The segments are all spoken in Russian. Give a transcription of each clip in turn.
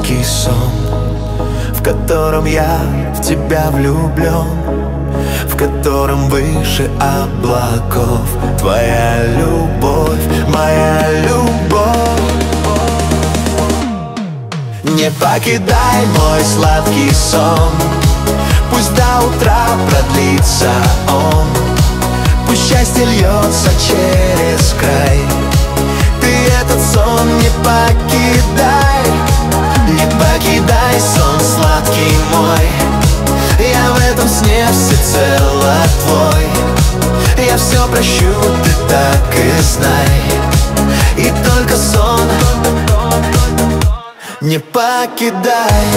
сладкий сон, в котором я в тебя влюблен, в котором выше облаков твоя любовь, моя любовь. Не покидай мой сладкий сон, пусть до утра продлится он, пусть счастье льется через край. Ты этот сон не покидай, не покидай сон сладкий мой. Я в этом сне всецело твой, я все прощу, ты так и знай. И только сон не покидай.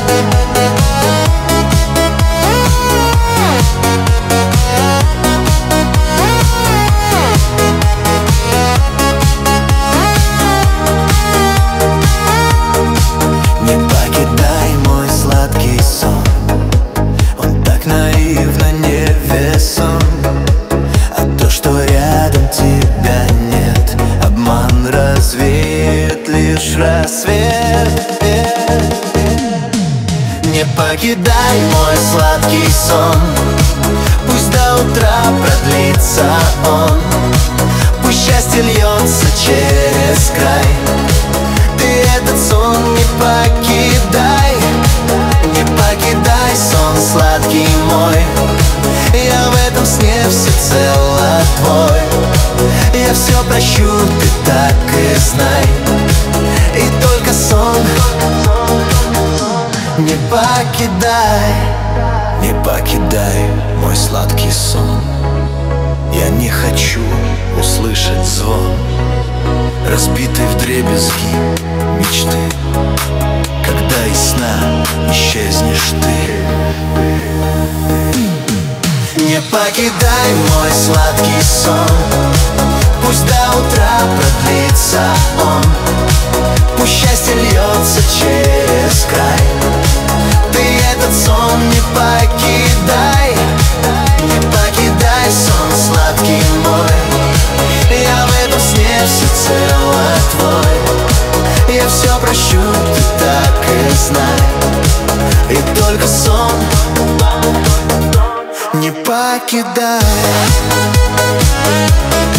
Не покидай мой сладкий сон, он так наивно невесом. А то, что рядом тебя нет, обман развеет лишь рассвет. Не покидай мой сладкий сон, пусть до утра продлится он, пусть счастье льется через край. Ты этот сон не покидай, не покидай сон сладкий мой. Я в этом сне всецело твой, я все прощу, ты так и знай. И только сон не покидай, не покидай мой сладкий сон. Я не хочу услышать звон разбитой вдребезги мечты, когда из сна исчезнешь ты. Не покидай мой сладкий сон, пусть до утра продлится он, пусть счастье льется через край. Ты этот сон не покидай, не покидай сон сладкий мой. Я в этом сне всецело твой, я все прощу, ты так и знай. И только сон не покидай.